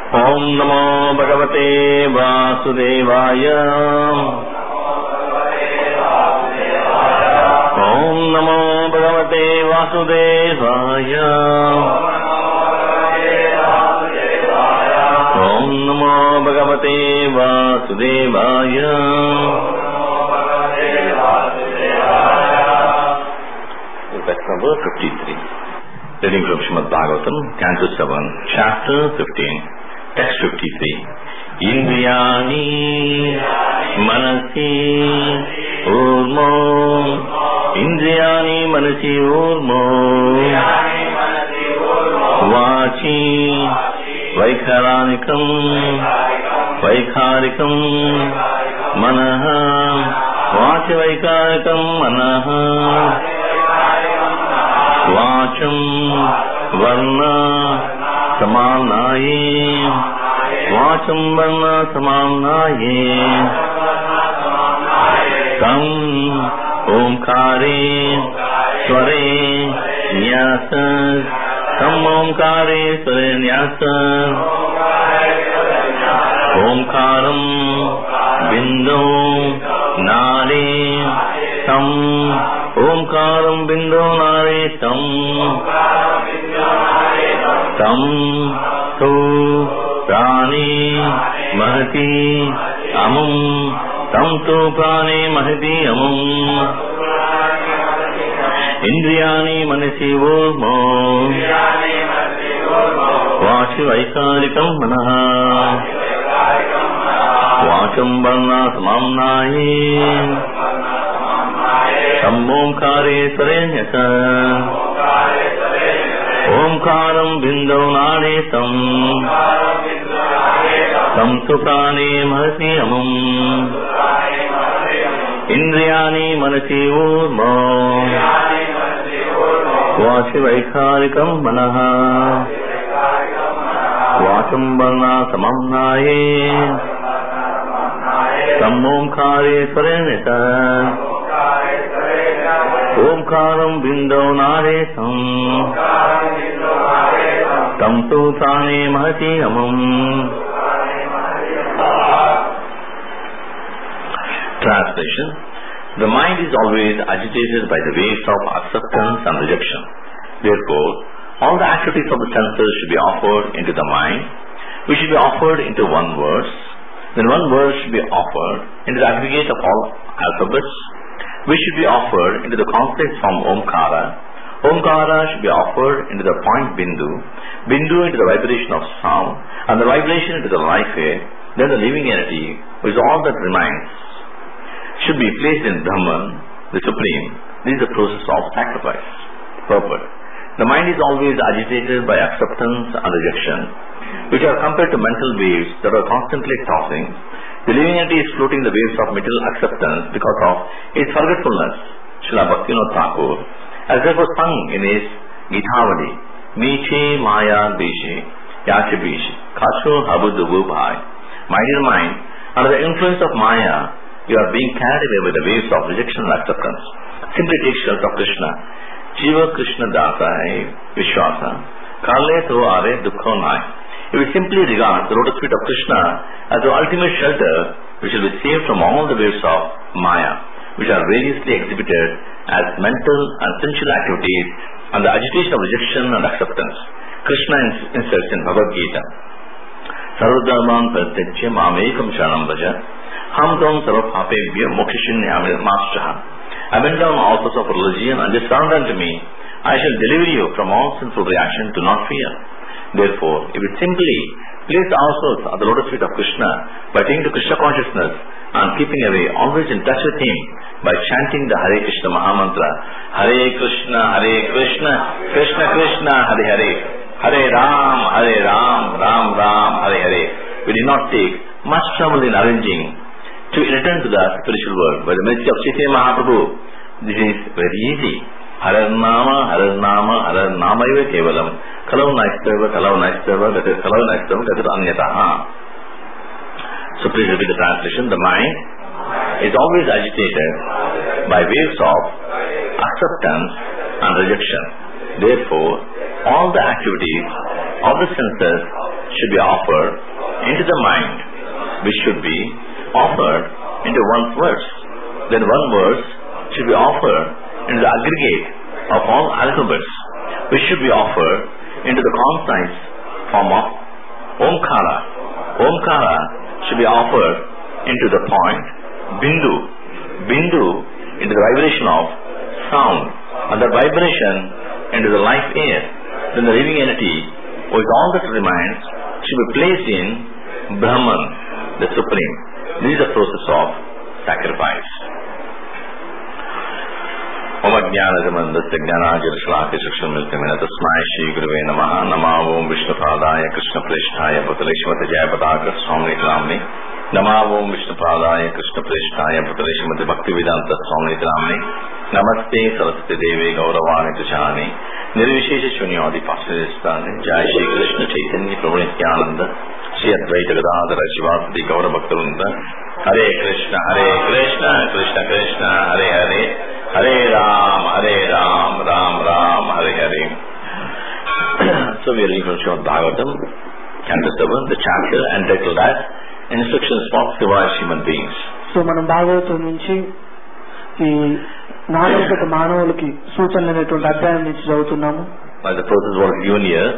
Om Namo Bhagavate Vasudevaya. Om Namo Bhagavate Vasudevaya. Om Namo Bhagavate Vasudevaya. Text number 53. Reading from Srimad Bhagavatam, Canto 7, Chapter 15, Text 53. Indriyani Manasi Urmo. Indriyani Manasi Urmo. Vachi Vaikharanikam. Vaikharikam Manaha. Vachi Vaikharikam Manaha. Vacham Varna Samanaye. Vacham Varna Samanaye. Tam Omkare Sware Nyasa. Tam Omkare Sware Nyasa. Omkaram Bindu Nare Tam. Omkaram Bindu Nare Tam. Tam Tu Prani Mahati Amum. Tam Tu Prani Mahati Amum. Indriyani Manasi Urmo. Vachi Vaikharikam Manaha. Vacham Varna Samamnaye. Tam Omkare Swarenyasa. Omkaram Bindu Nare Tam. Tam Suprane Mahasi Amum. Indriyani Manasi Urmo. Vachi Vaikharikam Manaha. Vacham Varna Samamnaye. Tam Omkare Swarenyasa. Omkaram Bindu Nare Tam. Tam Suprane Mahasi Amum. Translation. The mind is always agitated by the waves of acceptance and rejection. Therefore, all the activities of the senses should be offered into the mind, which should be offered into one verse. Then one verse should be offered into the aggregate of all alphabets, which should be offered into the complex form Omkara. Omkara should be offered into the point Bindu, Bindu into the vibration of sound, and the vibration into the life air. Then the living entity, which is all that remains, should be placed in Brahman, the Supreme. This is the process of sacrifice. Purport. The mind is always agitated by acceptance and rejection, which are compared to mental waves that are constantly tossing. The living entity is floating the waves of mental acceptance because of its forgetfulness. Srila Bhaktivinoda Thakur has therefore sung in his Gitavali, Miche Maya Deshe, Yache Bishi, Kasho Habudubu Bhai. My dear mind, under the influence of Maya, you are being carried away by the waves of rejection and acceptance. Simply take shelter of Krishna. Jiva Krishna Dasa Vishwasa. Karle Tho Are Dukho Nai. If we simply regard the lotus feet of Krishna as the ultimate shelter, we shall be saved from all the waves of Maya, which are variously exhibited as mental and sensual activities and the agitation of rejection and acceptance. Krishna insists in Bhagavad Gita, Sarvadharman Parityajya Mamekam Sharanam Vraja Ham Tvam Sarvapapebhyo Mokshashinyami Mastraha. I went down all sorts of religion and just surrender unto me. I shall deliver you from all sinful reaction. Do not fear. Therefore, if we simply place ourselves at the lotus feet of Krishna by taking to Krishna consciousness and keeping away, always in touch with Him by chanting the Hare Krishna Mahamantra, Hare Krishna, Krishna Krishna, Hare Hare, Hare Ram, Ram Ram, Hare Hare. We did not take much trouble in arranging to return to the spiritual world by the mercy of Chaitanya Mahaprabhu. This is very easy. Harar Nama Iva Kevalam. Kalau Naistava, that is Anyataha. So please repeat the translation. The mind is always agitated by waves of acceptance and rejection. Therefore, all the activities of the senses should be offered into the mind, which should be offered into one verse. Then one verse should be offered into the aggregate of all alphabets, which should be offered into the concise form of Omkara. Omkara should be offered into the point Bindu. Bindu into the vibration of sound, and the vibration into the life air. Then the living entity, with all that remains, should be placed in Brahman, the Supreme. This is the process of sacrifice. Om Ajnanadamandasya Jnanajalasalakya Chakshurmiltamena Tasmai Shri Gurave Namaha. Namo Om Vishnupadaya Krishna Preshtaya Bhutale Shrimati Jayapataka Swami Ramni. Namo Om Vishnupadaya Krishna Preshtaya Bhutale Shrimati Bhaktivedanta Swami Ramni. Namaste Saraswati Devi Gauravani Tuchani. Nirvishesha Shunyadi Pasiristani. Jai Shri Krishna Chaitanya Prabhu Nityananda. Shri Advaita Gadadhara Shivasati Gaura Bhaktarunda. Hare Krishna, Krishna Krishna, Hare Hare, Hare Ram, Ram Ram, Hare Hare. So we are reading from Srimad Bhagavatam, Canto 7, the chapter entitled as Instructions for Civilized Human Beings. So మనం భాగవతం నుంచి ఈ నాగరికత మానవులకి సూచనలు అనేటువంటి అధ్యాయం నుంచి చదువుతున్నాము. By the process was given here,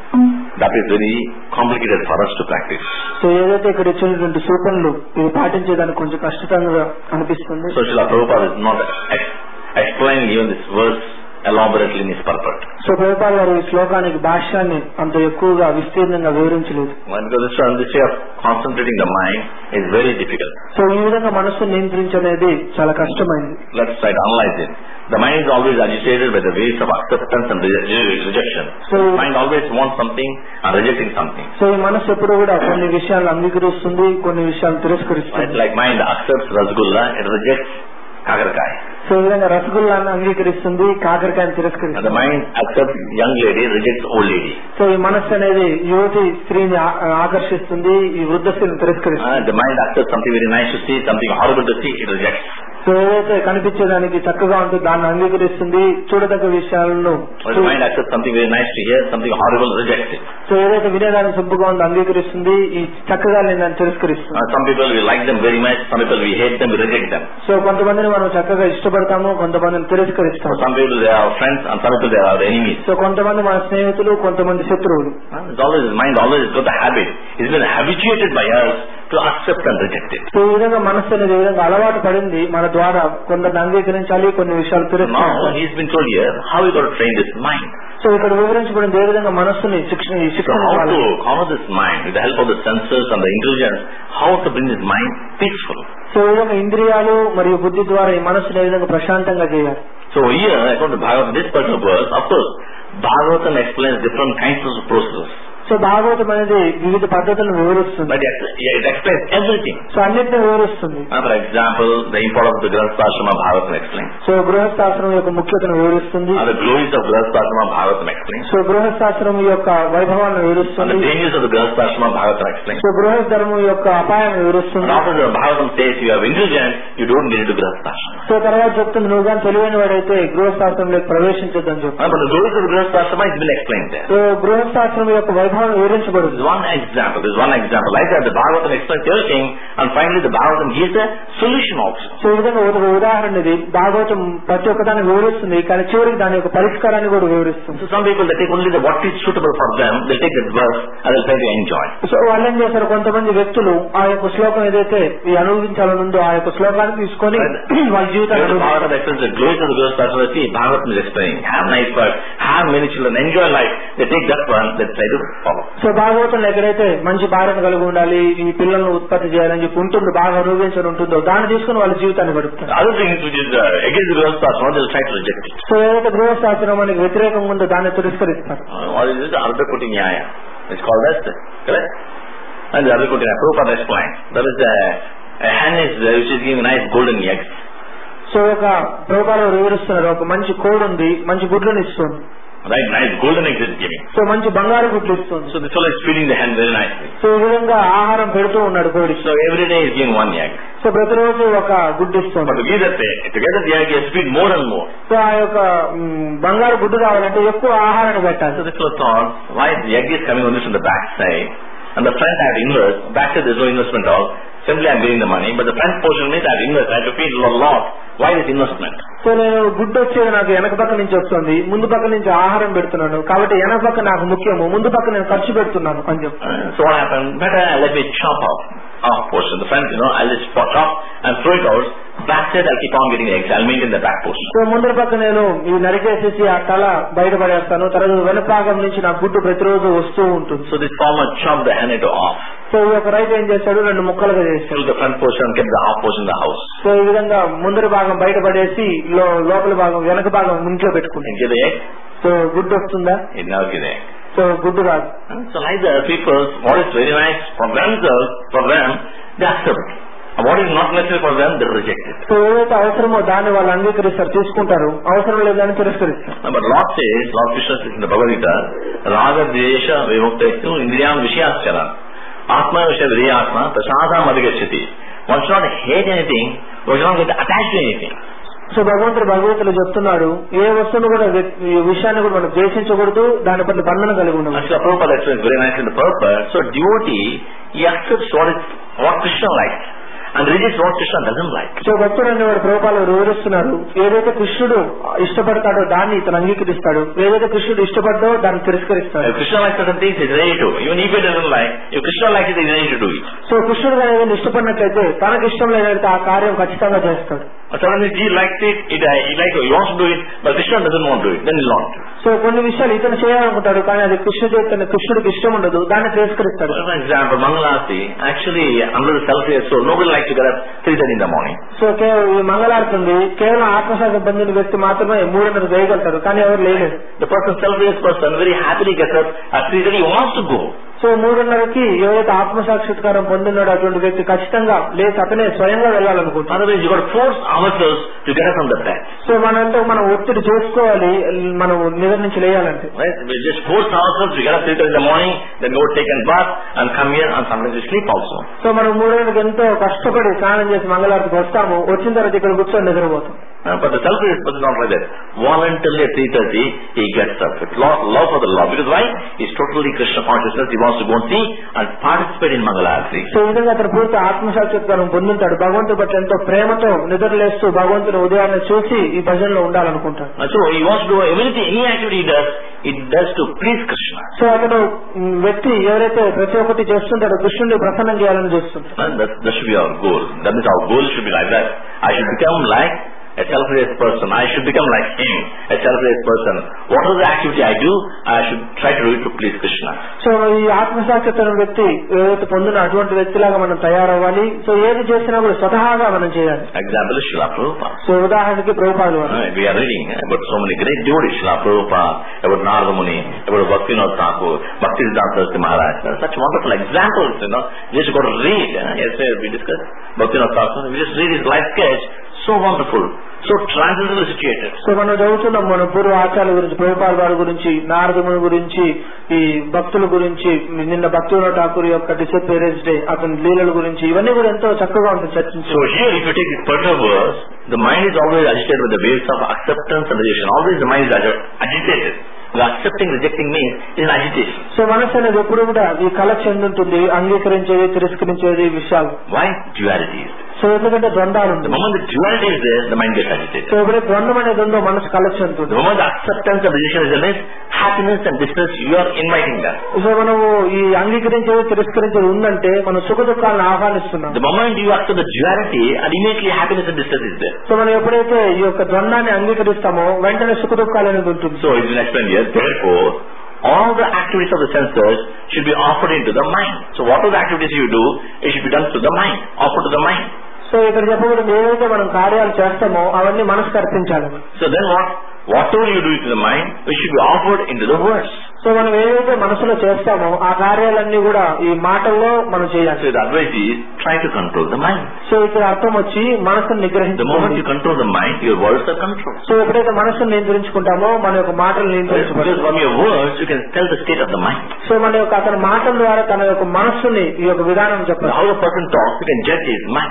that is very complicated for us to practice. So ఏదైతే ఇక్కడ ఇచ్చినటువంటి సూచనలు ఇవి పాటించేదానికి కొంచెం కష్టంగా అనిపిస్తుంది. So Srila Prabhupada is not explaining even this verse elaborately in his purport. So Prabhupada garu ఈ శ్లోకానికి భాష్యాన్ని అంత ఎక్కువగా విస్తీర్ణంగా వివరించలేదు. Because this way of concentrating the mind is very difficult. So ఈ విధంగా మనస్సును నియంత్రించనేది చాలా కష్టమైంది. Let's try to analyze it. The mind is always agitated by the waves of acceptance and rejection. So the mind always wants something and rejecting something. So ఈ మనస్సు ఎప్పుడు కూడా కొన్ని విషయాలను అంగీకరిస్తుంది, కొన్ని విషయాలు తిరస్కరిస్తుంది. Like mind accepts rasgulla, it rejects కాకరకాయ. సో ఈ విధంగా రసగుల్లాను అంగీకరిస్తుంది, కాకరకాయని తిరస్కరిస్తుంది. The mind accepts young lady, rejects old lady. So ఈ మనస్సు అనేది యువతి స్త్రీని ఆకర్షిస్తుంది, ఈ వృద్ధ స్త్రీని తిరస్కరిస్తుంది. The mind accepts something very nice to see, something horrible to see, it rejects. So ఏదైతే కనిపించేదానికి చక్కగా ఉంటుంది దాన్ని అంగీకరిస్తుంది, చూడదగ్గ విషయాలను. The mind accepts something very nice to hear, something horrible, rejects it. So ఏదైతే వినేదానికి సొంపుగా ఉందో అంగీకరిస్తుంది, ఈ చక్కగా లేదని తిరస్కరిస్తుంది. Some people we like them very much, some people we hate them, we reject them. So కొంతమందిని మనం చక్కగా ఇష్టపడతాము, కొంతమందిని తిరస్కరిస్తాము. Some people they are friends and some people they are enemies. So కొంతమంది మన స్నేహితులు, కొంతమంది శత్రువులు. Mind always got the habit. It's been habituated by us to accept and reject it. So ఈ విధంగా మనస్సు అనేది ఈ విధంగా అలవాటు పడింది, మన ద్వారా కొందరిని అంగీకరించాలి, కొన్ని విషయాలు తిరస్కరించాలి. Now he's been told here how we got to train this mind. So ఇక్కడ వివరించబడింది ఏ విధంగా మనస్సుని శిక్షణ how this mind with the help of the senses and the intelligence, how to bring this mind peaceful. So ఈ విధంగా ఇంద్రియాలు మరియు బుద్ధి ద్వారా ఈ మనస్సుని ఏ విధంగా ప్రశాంతంగా చేయాలి. So here according to Bhagavatam, this particular verse, of course Bhagavatam explains different kinds of processes. So భాగవతం అనేది వివిధ పద్ధతులను వివరిస్తుంది. But it explains everything. So అన్నిటిని వివరిస్తుంది. For example, the importance of the Grihasthashrama Bhagavatam explains. So గృహస్థాశ్రమం యొక్క ముఖ్యతను వివరిస్తుంది. The glories of Grihasthashrama Bhagavatam explains. So గృహస్థాశ్రమం యొక్క వైభవాన్ని వివరిస్తుంది. The dangers of the Grihasthashrama Bhagavatam explains. So గృహస్థర్మం యొక్క అపాయాన్ని వివరిస్తుంది. After the Bhagavatam says you have intelligence, you don't need to Grihasthashrama. So తర్వాత చెప్తుంది నువ్వు కానీ తెలివైన వాడైతే గృహస్థాశ్రమంలోకి ప్రవేశించొద్దని చెప్తుంది. But the glories of Grihasthashrama has been explained there. So గృహస్థాశ్రమం యొక్క వైభవం వివరించబడింది. There's one example. Like that, the Bhagavatam explains everything, and finally the Bhagavatam gives a solution also. So ఈ విధంగా ఒక ఉదాహరణ ఇది. భాగవతం ప్రతి ఒక్కదాన్ని వివరిస్తుంది, కానీ చివరికి దాని యొక్క పరిష్కారాన్ని కూడా వివరిస్తుంది. So some people they take only what is suitable for them, they take that verse and they'll try to enjoy. So వాళ్ళు ఏం చేస్తారు, కొంతమంది వ్యక్తులు ఆ యొక్క శ్లోకం ఏదైతే అనుభవించాలనుందో ఆ యొక్క శ్లోకాన్ని తీసుకొని వాళ్ళ జీవితాన్ని Bhagavatam explains the glories of the Grihasthashrama. See, Bhagavatam is explaining, have nice work, have many children, enjoy life. They take that one, they try to follow. So భాగవతంలో ఎక్కడైతే మంచి భార్యను కలిగి ఉండాలి, ఈ పిల్లలను ఉత్పత్తి చేయాలని చెప్పి ఉంటుందో, బాగా అనుభవించడం ఉంటుందో దాన్ని తీసుకుని వాళ్ళ జీవితాన్ని గడుపుతారు. Other things which is against the Grihasthashrama, they'll try to reject it. So ఏదైతే గృహస్థాశ్రమానికి వ్యతిరేకంగా ఉందో దాన్ని తిరస్కరిస్తారు. What is this? Ardhakuti Nyaya. It's called as, correct? And the Ardhakuti Nyaya, Prabhupada explained. That is a hen which is giving nice golden eggs. So ఒక ప్రభుపాలు వివరిస్తున్నారు, ఒక మంచి కోడి ఉంది, మంచి గుడ్లను ఇస్తుంది. Right, nice golden eggs is giving. So మంచి బంగారు గుడ్లు ఇస్తుంది. So this fellow is feeding the hen very nicely. So ఈ విధంగా ఆహారం పెడుతూ ఉన్నాడు కోడి. So every day he is giving one egg. So ప్రతిరోజు ఒక గుడ్డు ఇస్తుంది. But to get the egg, he has to feed more and more. So ఆ యొక్క బంగారు గుడ్డు కావాలంటే ఎక్కువ ఆహారాన్ని పెట్టాలి. So this fellow thought, why the egg is coming only from the back side? and the front I have to invest, back side there is no investment at all. Simply I am getting the money, but the front portion means I have to invest. I have to pay a lot. Why this investment? So నేను గుడ్డు వచ్చేది నాకు వెనక పక్క నుంచి వస్తుంది, ముందు పక్క నుంచి ఆహారం పెడుతున్నాను, కాబట్టి వెనక పక్క నాకు ముఖ్యము, ముందు పక్క నేను ఖర్చు పెడుతున్నాను అని చెప్తాను. So what happened? Better let me chop off portion. The front, I'll just chop and throw it out. Back side I'll keep on getting eggs. I'll maintain the back portion. So ముందర పక్క నేను ఈ నరికేసేసి ఆ తల బయటపడేస్తాను, తర్వాత వెనక భాగం నుంచి నా గుడ్డు ప్రతిరోజు వస్తూ ఉంటుంది. So this farmer chopped the hen off. So ఈ ఒక రైతు ఏం చేశాడు, 2 ముక్కలుగా చేశాడు. The front portion kept the half portion in the house. So ఈ విధంగా ముందర భాగం బయటపడేసి లోపల భాగం వెనక భాగం ఇంట్లో పెట్టుకుంటాడు. Get the egg? సో గుడ్డు వస్తుందా? It never get egg. So గుడ్డు రాదు. So like the people, what is very nice for them, they accept. What is not necessary for them, they reject it. So ఏదైతే అవసరమో దాన్ని వాళ్ళు అంగీకరిస్తారు, తీసుకుంటారు, అవసరం లేదని తిరస్కరిస్తారు. But Lord Krishna says in the Bhagavad Gita, Raga Dvesha Vimuktastu Indriyam Vishyaschara Atma Vishya Viriyatma Prasadam Adhigachyati. One should not hate anything, one should not get attached to anything. So భగవంతుడు చెప్తున్నాడు, ఏ వస్తువును కూడా ఈ విషయాన్ని కూడా మనం ద్వేషించకూడదు, దాని పట్ల బంధన కలిగి ఉండదు. Actually, Prabhupada explains very nicely the purpose. So devotee, he accepts what Krishna likes and rejects what Krishna doesn't like. So భక్తుడు అనేవాడు ప్రభుపాలు వివరిస్తున్నారు, ఏదైతే కృష్ణుడు ఇష్టపడతాడో దాన్ని ఇతను అంగీకరిస్తాడు, ఏదైతే కృష్ణుడు ఇష్టపడ్డో దాన్ని తిరస్కరిస్తాడు. If Krishna likes certain things, he is ready to. Even if he doesn't like, if Krishna likes it, he is ready to do it. So కృష్ణుడు ఏదైనా ఇష్టపడినట్లయితే తనకు ఇష్టం లేనట్లయితే ఆ కార్యం ఖచ్చితంగా చేస్తాడు. Suddenly he likes it, he wants to do it, but Krishna doesn't want to do it, then he will not. So కొన్ని విషయాలు ఇతను చేయాలనుకుంటాడు, కానీ అది కృష్ణుడికి ఇష్టం ఉండదు, దాన్ని తిరస్కరిస్తాడు. For example, Mangalarti, actually under the self-realized soul, nobody likes to get up 3:30 in the morning. So ఈ మంగళారతి ఉంది, కేవలం ఆత్మసాక్షి పొందిన వ్యక్తి మాత్రమే 3:30 చేయగలుగుతారు, కానీ ఎవరు లేలేదు. The person, self-realized person, very happily gets up at 3:30, he wants to go. So 3:30కి ఎవరైతే ఆత్మసాక్షాత్కారం పొందినాడో అటువంటి వ్యక్తి ఖచ్చితంగా లేచి అతనే స్వయంగా వెళ్ళాలనుకుంటారు. Otherwise you got to force ourselves to get up from the bed. So మనం ఒత్తిడి చేసుకోవాలి, మనం నిద్ర నుంచి లేయాలంటే. Right? We just force ourselves to get up 3:30 in the morning, then go take a bath and come here, and sometimes we sleep also. So మనం 3:30కి ఎంతో కష్టపడి స్నానం చేసి మంగళారతికి వస్తాము, వచ్చిన తర్వాత ఇక్కడ కూర్చొని నిద్రపోతాం. But the self-realized person is not like that. Voluntarily at 3:30 he gets up. It's love for the Lord. Because why? He's totally Krishna consciousness. He wants to go and see and participate in Mangalarati. So ఈ విధంగా అతను పూర్తి ఆత్మసాక్షాత్కారం పొందుతాడు, భగవంతుడి పట్ల ఎంతో ప్రేమతో నిద్రలేస్తూ భగవంతుని ఉదయాన్నే చూసి ఈ భజనలో ఉండాలనుకుంటాడు. So he wants to do everything, any activity he does to please Krishna. So అతను వ్యక్తి ఎవరైతే ప్రతి ఒక్కటి చేస్తుంటాడో కృష్ణుడిని ప్రసన్నం చేయాలని చూస్తుంటాడు. That should be our goal. That means our goal should be like that. I should become like a self-realized person. I should become like him, a self-realized person. Whatever the activity I do, I should try to do it to please Krishna. So ఈ ఆత్మసాక్షాత్కారం వ్యక్తి ఏదైతే పొందిన అటువంటి వ్యక్తిలాగా మనం తయారవ్వాలి. So ఏది చేసినా కూడా స్వతహాగా మనం చేయాలి. Example is Srila Prabhupada. So ఉదాహరణకి ప్రభుపాదులు. We are reading about so many great devotees, Srila Prabhupada, about Narada Muni, about Bhaktivinoda Thakur, Bhaktisiddhanta Saraswati Maharaj. Such wonderful examples, You just got to read. Yesterday we discussed Bhaktivinoda Thakur. We just read his life sketch. So wonderful, so transcendently situated. So మనం చదువుతున్నాం, మన పూర్వ ఆచార్యుల గురించి, ప్రభుపాద వారి గురించి, నారదముని గురించి, ఈ భక్తుల గురించి, నిన్న భక్తివినోద ఠాకూర్ యొక్క డిసపీరెన్స్ డే, అతని లీలల గురించి, ఇవన్నీ కూడా ఎంతో చక్కగా ఉంటుంది చర్చించి. So here if you take this particular verse, the mind is always agitated with the waves of acceptance and rejection. Always the mind is agitated. The accepting, rejecting means is an agitation. So మనసు అనేది ఎప్పుడు కూడా ఈ కళ చెందుంటుంది, అంగీకరించేది, తిరస్కరించేది విషయాలు. Why? Duality is there. So ఎందుకంటే ద్వంద్వాలు ఉంది. The moment the duality is there, the mind gets agitated. So ఎప్పుడైతే ద్వంద్వం అనేది ఉందో మనసు కళ చెందుతుంది. The moment the acceptance and rejection is there, happiness and distress, you are inviting that. So మనము ఈ అంగీకరించేది, తిరస్కరించేది ఉందంటే మనం సుఖ దుఃఖాలను ఆహ్వానిస్తున్నాం. The moment you accept the duality, and immediately happiness and distress is there. So మనం ఎప్పుడైతే ఈ యొక్క ద్వంద్వాన్ని అంగీకరిస్తామో వెంటనే సుఖ దుఃఖాలు అనేది ఉంటుంది. So it's been explained here. Therefore, all the activities of the senses should be offered into the mind. So whatever the activities you do, it should be done to the mind, offered to the mind. So ఇక్కడ చెప్పబడింది ఏదైతే మనం కార్యాలు చేస్తామో అవన్నీ మనసుకు అర్పించాలి. So then whatever you do to the mind, it should be offered into the words. So మనం ఏదైతే మనసులో చేస్తామో ఆ కార్యాలన్నీ కూడా ఈ మాటల్లో మనం చేయాలి. So the advice is try to control the mind. So ఇక్కడ అర్థం వచ్చి మనసును నిగ్రహించాలి. The moment you control the mind, your words are controlled. So ఎప్పుడైతే మనసును నియంత్రించుకుంటామో మన యొక్క మాటలు నియంత్రించబడతాయి. Because from your words you can tell the state of the mind. So మన యొక్క అతని మాటల ద్వారా తన యొక్క మనస్సుని ఈ యొక్క విధానం చెప్పాలి. How a person talks, you can judge his mind.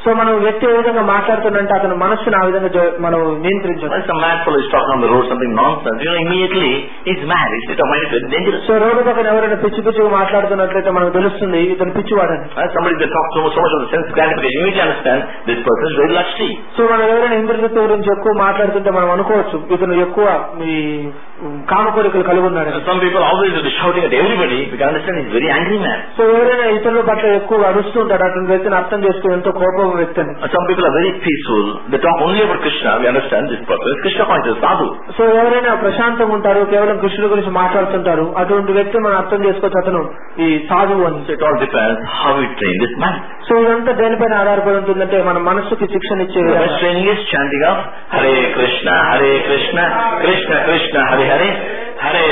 So మనం వ్యక్తి ఏ విధంగా మాట్లాడుతుందంటే అతని మనస్సును ఆ విధంగా మనం నియంత్రించాలి. Once a mad fellow is talking on the road something nonsense, immediately he's mad. His state of mind is very dangerous. So road పక్కన ఎవరైనా పిచ్చిగా మాట్లాడుతున్నట్లయితే మనకు తెలుస్తుంది ఇతను పిచ్చివాడని. Somebody that talks so much of the sense gratification, immediately understand this person is very lusty. So మనం ఎవరైనా ఇంద్రియతత్వం గురించి ఎక్కువ మాట్లాడుతుంటే మనం అనుకోవచ్చు ఇతను ఎక్కువ ఈ కామ కోరికలు కలిగి ఉన్నాడు. Some people always are shouting at everybody. We can understand he's very angry man. So ఎవరైనా ఇతరుల పట్ల ఎక్కువ అరుస్తూ ఉంటాడు అటువంటి వ్యక్తిని అర్థం చేసుకుని ఎంతో కోపం వ్యక్తిని. Some people are very peaceful. They talk only about Krishna. We understand this person is Krishna conscious sadhu. So ఎవరైనా ప్రశాంతంగా ఉంటారు కేవలం కృష్ణుడి గురించి మాట్లాడుతుంటారు అటువంటి వ్యక్తి మనం అర్థం చేసుకోవచ్చు అతను ఈ సాధువు అని. It all depends how we train this man. So ఇదంతా దేనిపైన ఆధారపడి ఉంటుందంటే మన మనస్సుకి శిక్షణ ఇచ్చే training is chanting of Hare Krishna Krishna Krishna Hare Hare Hare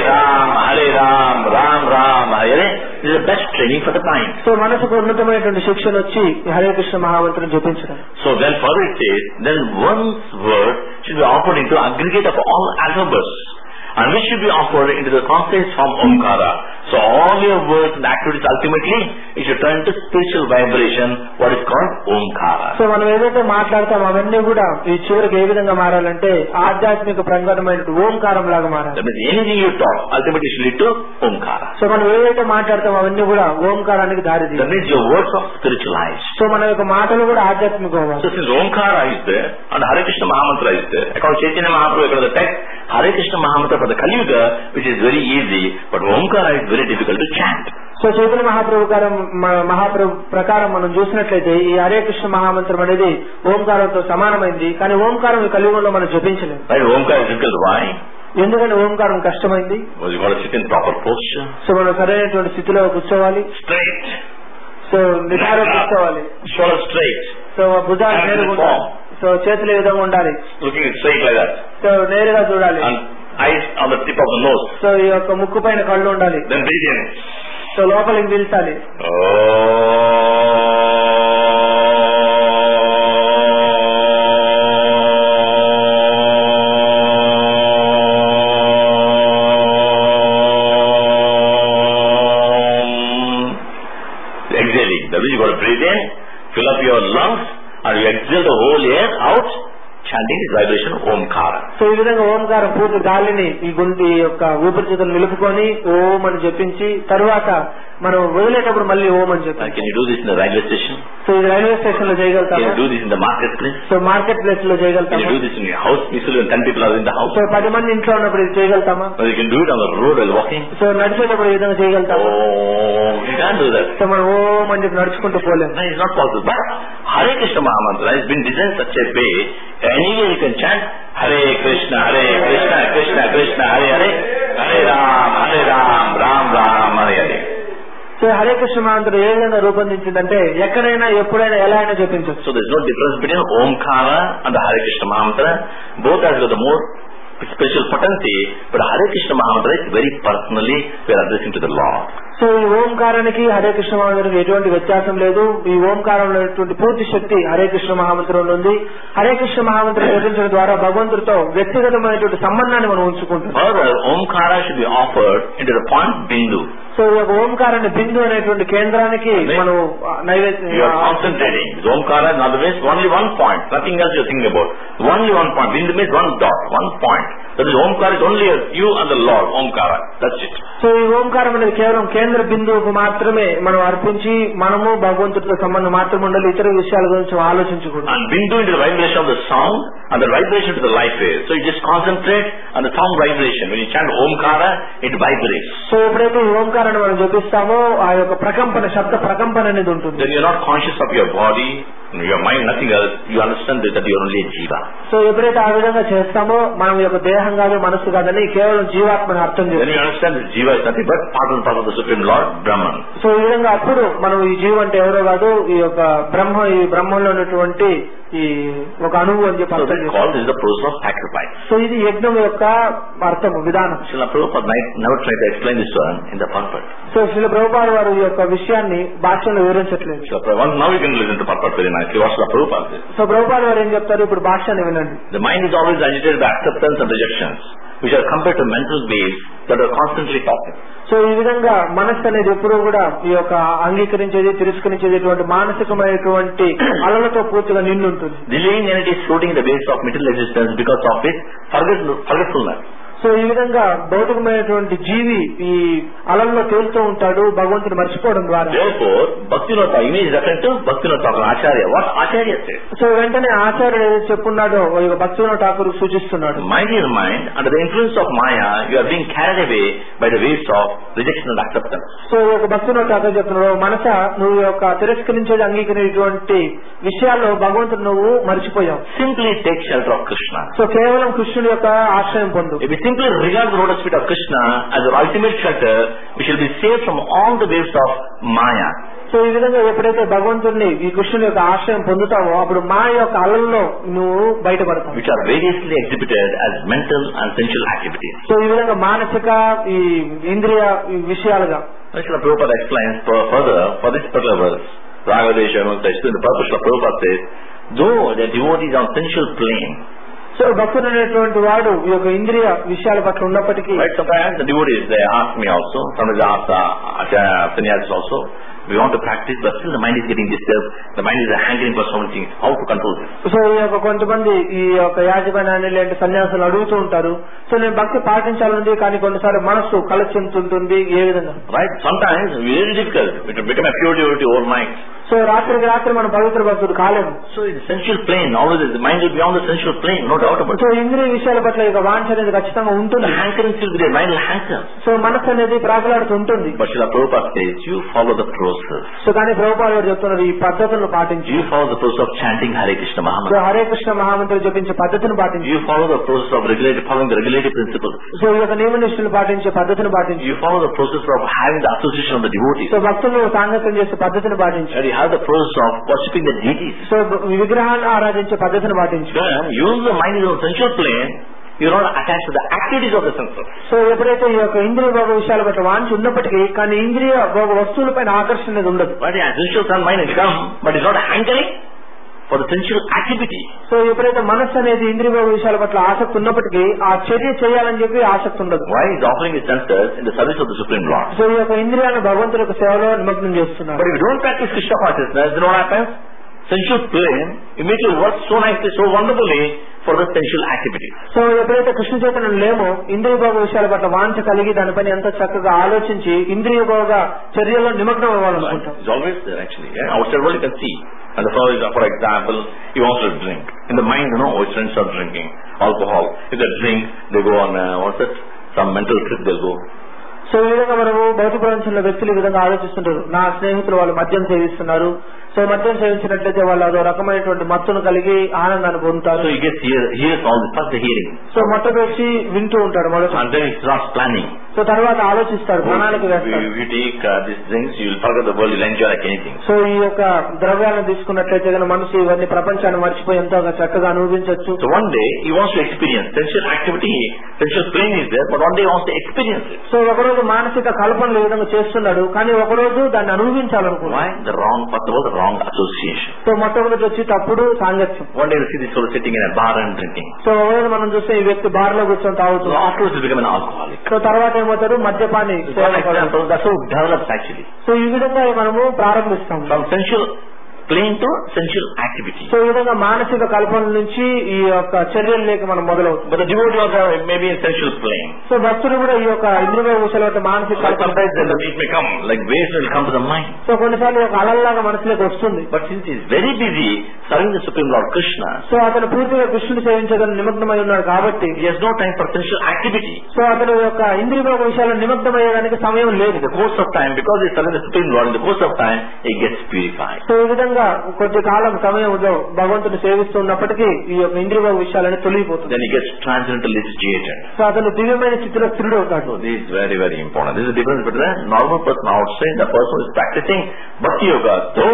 Ram Ram Ram Hare Hare. This is the best training for the mind. So మనసుకు ఉన్నతమైనటువంటి శిక్షణ వచ్చి హరే కృష్ణ మహామంత్రం జపించడం. So then further it says, then one's word should be offered into aggregate of all alphabets, and which should be offered into the conscious form Omkara. So all your words and activities ultimately it should turn to spiritual vibration, what is called Omkara. So మనం ఏదైతే మాట్లాడతామో అవన్నీ కూడా ఈ చివరికి ఏ విధంగా మారాలంటే ఆధ్యాత్మిక ప్రకటమైన ఓంకారం లాగా మారాలి. That means anything you talk ultimately should lead to Omkara. So మనం ఏదైతే మాట్లాడతామో అవన్నీ కూడా ఓంకారానికి దారి తీస్తాయి. That means your words are spiritualized. So మన యొక్క మాటలు కూడా ఆధ్యాత్మికం అవ్వాలి. So since Omkara is there and Hare Krishna Mahamantra is there, according to Chaitanya Mahaprabhu, according to the text, Hare Krishna Mahamantra for the Kali Yuga, which is very easy, but Omkara is very difficult to chant. So Chaitanya Mahaprabhu ప్రకారం మనం చూసినట్లయితే ఈ హరే కృష్ణ మహామంత్రం అనేది ఓంకారంతో సమానమైంది కానీ ఓంకారం ఈ కలియుగంలో మనం జపించలేము. Omkara is difficult. Why? ఎందుకంటే ఓంకారం కష్టమైంది. You got to sit in proper posture. So మనం సరైనటువంటి స్థితిలో కూర్చోవాలి. Straight. సో నిటారుగా కూర్చోవాలి. Shoulder straight. సో భుజాలు నేరుగా ఉండాలి. సో చేతులు ఈ విధంగా ఉండాలి. Looking straight like that. So నేరుగా చూడాలి. And eyes on the tip of the nose. So ఈ యొక్క ముక్కు పైన కళ్ళు ఉండాలి. Then breathe in. సో లోపలికి పీల్చాలి. Exhaling. That means you got to breathe in, fill up your lungs, and you exhale the whole air out. Chanting is vibration Omkara. So ఈ విధంగా ఓంకారం పూర్తి గాలిని ఈ గుంటి యొక్క ఊపిరితిత్తులు నిలుపుకొని ఓం అని జపించి తరువాత మనం వదిలేటప్పుడు మళ్ళీ ఓం అని చెప్పాలి. Can you do this in the railway station? So ఇది రైల్వే స్టేషన్ లో చేయగలుగుతాం. Can you do this in the market place? So market place లో చేయగలుగుతాం. Can you do this in your house? Usually when 10 people are in the house. So 10 మంది ఇంట్లో ఉన్నప్పుడు ఇది చేయగలుగుతామా? Or you can do it on the road while walking. So నడిచేటప్పుడు ఈ విధంగా చేయగలుగుతాం. Oh, you can't do that. So మనం ఓం అని చెప్పి నడుచుకుంటూ పోలేము. No, it's not possible. But Hare Krishna Mahamantra has been designed such a way, anyway you can chant Hare Krishna Krishna Krishna Hare Hare Hare Ram Ram Ram Hare Hare. So Hare Krishna మహామంత్రం ఏ విధంగా రూపొందించిందంటే ఎక్కడైనా ఎప్పుడైనా ఎలా అయినా జపించవచ్చు. So there is no difference between Omkara and the Hare Krishna Mahamantra. Both have got the more special potency, but Hare Krishna Mahamantra is very personally we are addressing to the Lord. So ఈ ఓంకారానికి హరే కృష్ణ మహామంత్రానికి ఎటువంటి వ్యత్యాసం లేదు. ఈ ఓంకారంలో పూర్తి శక్తి హరే కృష్ణ మహామంత్రంలో ఉంది. హరే కృష్ణ మహామంత్రం జపించడం ద్వారా భగవంతుడితో వ్యక్తిగతమైనటువంటి సంబంధాన్ని మనం ఉంచుకుంటాం. Omkara should be offered into the point Bindu. So ఈ యొక్క ఓంకారాన్ని బిందు అనేటువంటి కేంద్రానికి మనం నైవేద్యం. You are concentrating. Omkara is not always only one point. Nothing else you are thinking about. Only one point. Bindu means one dot, one point. That is Omkara is only you and the Lord. Omkara. That's it. So ఈ ఓంకారం అనేది కేవలం కేంద్ర బిందువుకు మాత్రమే మనం అర్పించి మనము భగవంతుడితో సంబంధం మాత్రమే ఉండాలి. ఇతర విషయాల గురించి ఆలోచించకూడదు. And Bindu into the vibration of the sound and the vibration to the life wave. So you just concentrate on the sound vibration. When you chant Omkara, it vibrates. So ఎప్పుడైతే ఈ ఓంకారాన్ని మనం జపిస్తామో ఆ యొక్క ప్రకంపన శబ్ద ప్రకంపన అనేది ఉంటుంది. Then you are not conscious of your body, your mind, nothing else. You understand that you are only a jiva. So ఎప్పుడైతే ఆ విధంగా చేస్తామో మనం యొక్క దేహం కాదు మనసు కాదని కేవలం జీవాత్మని అర్థం చేస్తాం. Then you understand that jiva is nothing but part and parcel of the Supreme Lord, Brahman. So ఈ విధంగా అప్పుడు మనం ఈ జీవం అంటే ఎవరో కాదు ఈ యొక్క ఈ బ్రహ్మంలో ఉన్నటువంటి ఈ ఒక అణువు అని చెప్పి అర్థం చేస్తాం. This is the process of sacrifice. So ఇది యజ్ఞం యొక్క అర్థం విధానం. Srila Prabhupada never tried to explain this one in the purport. So Srila Prabhupada వారు ఈ యొక్క విషయాన్ని భాషలో వివరించట్లేదు. Now you can listen to purport very nicely. What Srila Prabhupada says. So Prabhupada వారు ఏం చెప్తారు ఇప్పుడు భాష్యాన్ని వినండి. The mind is always agitated by acceptance and rejections. which are compared to mental waves that are constantly talking. So ఈ విధంగా మనస్సు అనేది ఎప్పుడూ కూడా ఈ యొక్క అంగీకరించేది తిరస్కరించేటువంటి మానసికమైనటువంటి అలలతో పూర్తిగా నిండి ఉంటుంది. The living entity is floating in the waves of material existence because of its forgetfulness. So ఈ విధంగా భౌతికమైనటువంటి జీవి ఈ అలల్లో తేలుతూ ఉంటాడు భగవంతుని మర్చిపోవడం ద్వారా. Therefore, Bhaktivinoda image is referring to Bhaktivinoda Thakur Acharya. What Acharya said? So వెంటనే ఆచార్యుడు ఏదైతే చెప్పున్నాడో భక్తివినోద ఠాకూర్ సూచిస్తున్నాడు. Mind is mind. Under the influence of Maya, you are being carried away by the waves of rejection and acceptance. So ఈ యొక్క భక్తివినోద ఠాకూర్ చెప్తున్నాడు, మనస నువ్వు యొక్క తిరస్కరించేది అంగీకరించేటువంటి విషయాల్లో భగవంతుడు నువ్వు మర్చిపోయావు. Simply take shelter of Krishna. So కేవలం కృష్ణుడి యొక్క ఆశ్రయం పొందు. Simply regard the lotus feet of Krishna as our ultimate shelter, we shall be saved from all the waves of Maya. So ఈ విధంగా ఎప్పుడైతే భగవంతుడిని ఈ కృష్ణుని యొక్క ఆశ్రయం పొందుతావో అప్పుడు మా యొక్క అలల్లో నువ్వు బయటపడతావు. Which are variously exhibited as mental and sensual activities. So ఈ విధంగా మానసిక ఈ ఇంద్రియ విషయాలుగా. Srila Prabhupada explains further for this particular verse. Ragadesha in the purpose of Prabhupada says, though the devotees on sensual plane. So భక్తుడు అనేటువంటి వాడు ఈ యొక్క ఇంద్రియ విషయాల పట్ల ఉన్నప్పటికీ. Right, sometimes the devotees they ask me also, sometimes they ask sannyas also, we want to practice, but still the mind is getting disturbed, the mind is hankering for so many things, how to control this? So ఈ యొక్క కొంతమంది ఈ యొక్క యాజమాన్యాన్ని లేదంటే సన్యాసులు అడుగుతూ ఉంటారు, సో నేను భక్తి పాటించాలని కానీ కొన్నిసార్లు మనస్సు కలచెందుతుంది ఏ విధంగా. Right, sometimes very difficult to become a pure devotee overnight. So రాత్రికి రాత్రి మనం పవిత్ర భక్తుడు కాలేము. So in the sensual plane, always the mind will be on the sensual plane, no doubt about it. So ఇంద్రియ విషయాల పట్ల ఇక వాంఛ అనేది ఖచ్చితంగా ఉంటుంది. The hankering will be there, mind will hanker. So మనస్సు అనేది ప్రాకులాడుతూ ఉంటుంది. But Srila Prabhupada says, you follow the process. So కానీ ప్రభుపాదులు గారు చెప్తున్నారు ఈ పద్ధతులను పాటించి. You follow the process of chanting Hare Krishna Mahamantra. So Hare Krishna మహామంత్రులు జపించే పద్ధతిని పాటించి. You follow the process of following the regulative principles. So ఈ యొక్క నియమ నిష్ఠలు పాటించే పద్ధతిని పాటించి. You follow the process of having the association of the devotees. So భక్తులు సాంగత్యం చేసే పద్ధతిని పాటించి. And you have the process of worshipping the deities. So విగ్రహాన్ని ఆరాధించే పద్ధతిని పాటించి. Then use the mind is on sensual plane. You are not attached to the activities of the senses. So ఎప్పుడైతే ఈ యొక్క ఇంద్రియ భోగ విషయాల పట్ల వాంఛ ఉన్నప్పటికీ కానీ ఇంద్రియ భోగ వస్తువులపైన ఆకర్షణ అనేది ఉండదు. But the sensual sun mind will come, but it's not hankering for the sensual activity. So ఎప్పుడైతే మనస్సు అనేది ఇంద్రియ భోగ విషయాల పట్ల ఆసక్తి ఉన్నప్పటికీ ఆ చర్య చేయాలని చెప్పి ఆసక్తి ఉండదు. Why is offering his senses in the service of the Supreme Lord? So ఈ యొక్క ఇంద్రియాలను భగవంతుడి యొక్క సేవలో నిమగ్నం చేస్తున్నారు. But if you don't practice Krishna consciousness, then what happens? Sensual plane immediately works so nicely, so wonderfully for the sensual activity. So ఎప్పుడైతే కృష్ణ చైతన్యం లేమో ఇంద్రియ భోగ విషయాల పట్ల వాంఛ కలిగి దానిపైన ఎంత చక్కగా ఆలోచించి ఇంద్రియ భోగ చర్యలో నిమగ్నం అవ్వాలనుకుంటాం. It's always there actually. Yeah? Outside world you can see. And the fellow is, for example, he wants to drink. In the mind, his friends are drinking alcohol. If they drink, they go on some mental trip they'll go. So ఈ విధంగా మనము భౌతిక ప్రపంచంలో వ్యక్తులు ఈ విధంగా ఆలోచిస్తుంటారు. నా స్నేహితులు వాళ్ళు మద్యం సేవిస్తున్నారు, సో మద్యం సేవించినట్లయితే వాళ్ళు అదో రకమైనటువంటి మత్తును కలిగి ఆనందాన్ని పొందుతారు. So he gets hears all this, first the hearing. So మొట్టమొదటి వింటూ ఉంటాడు మొదట. And then he starts planning. So తర్వాత ఆలోచిస్తాడు, ప్రణాళిక వేస్తాడు. If you take these things, you will forget the world, you'll enjoy like anything. So ఈ యొక్క ద్రవ్యాలను తీసుకున్నట్లయితే కనుక మనసు ఇవన్నీ ప్రపంచాన్ని మర్చిపోయి ఎంతో చక్కగా అనుభవించవచ్చు. So one day he wants to experience sensual activity, sensual plane is there, but one day he wants to experience it. సో ఒకరోజు మానసిక కల్పనలు ఈ విధంగా చేస్తున్నాడు, కానీ ఒకరోజు దాన్ని అనుభవించాలనుకున్నాడు. Why? The wrong association. So మొట్టమొదటి వచ్చి తప్పుడు సాంగత్యం. One day you see this fellow sitting in a bar and drinking. So ఒకరోజు మనం చూస్తే ఈ వ్యక్తి బార్ లో కూర్చొని తాగుతుంది. So afterwards he become an alcoholic. So తర్వాత ఏమవుతాడు, మద్యపాని. That's how it develops actually. So ఈ విధంగా మనము ప్రారంభిస్తాం. From sensual plane to sensual activity. So ఈ విధంగా మానసిక కల్పన నుంచి ఈ యొక్క చర్యలు లేక మనం మొదలవుతుంది. But the devotee also may be in sensual plane. So భక్తులు కూడా ఈ యొక్క ఇంద్రియ విషయాల మానసిక కల్పన it may come like waves will come to the mind. So కొన్నిసార్లు ఒక అలల్లాగా మనసులోకి వస్తుంది. But since he is very busy serving the Supreme Lord Krishna, so అతను పూర్తిగా కృష్ణుని సేవించడానికి నిమగ్నమై ఉన్నాడు కాబట్టి he has no time for sensual activity. So అతను యొక్క ఇంద్రియ విషయాలను నిమగ్నమయ్యేదానికి సమయం లేదు. In the course of time, because he is serving the Supreme Lord, in the course of time he gets purified. So ఈ విధంగా కొద్ది కాలం సమయంలో భగవంతుని సేవిస్తున్నప్పటికీ ఈ యొక్క ఇంద్రియ విషయాలని తొలగిపోతుంది. Then he gets transcendentally situated. So అతను దివ్యమైన స్థితిలో స్థిరుడు అవుతాడు. So this is very, very important. This is the difference between a normal person outside, the person who is practicing Bhakti Yoga. Though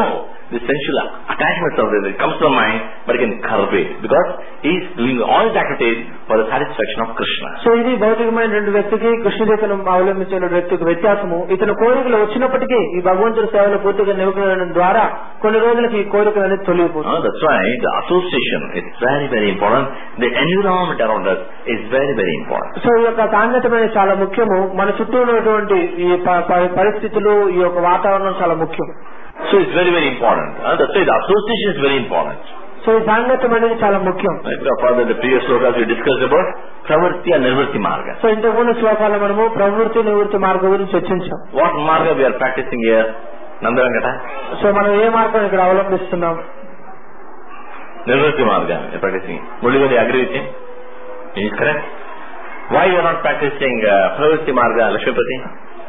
the sensual attachments of it comes to the mind, but he can curb it because he is doing all his activities for the satisfaction of Krishna. So ఇది భౌతికమైన వ్యక్తికి కృష్ణుడిని అవలంబించిన వ్యక్తికి వ్యత్యాసము. ఇతను కోరికలు వచ్చినప్పటికీ ఈ భగవంతుడి సేవలో పూర్తిగా నిమగ్నం ద్వారా కొన్ని రోజులకి ఈ కోరికలు అనేది తొలగిపోతుంది. That's why the association is very, very important. The environment around us is very, very important. So ఈ యొక్క సాంగత్యం చాలా ముఖ్యము. మన చుట్టూ ఉన్నటువంటి ఈ పరిస్థితులు, ఈ యొక్క వాతావరణం చాలా ముఖ్యం. So it's very, very important. That's why the association is very important. So ఈ సాంగత్యం అనేది చాలా ముఖ్యం. Further, the previous slokas we discussed about pravritti and nivritti marga. So ఇంతకుముందు శ్లోకాల్లో మనము ప్రవృత్తి నివృత్తి మార్గం గురించి చర్చించాం. What marga we are practicing here? Nandavenkata. So మనం ఏ మార్గం ఇక్కడ అవలంబిస్తున్నాం? Nivritti marga we are practicing. Mulligadi agree with him? Is correct? Why you are not practicing pravritti marga, Lakshmipati?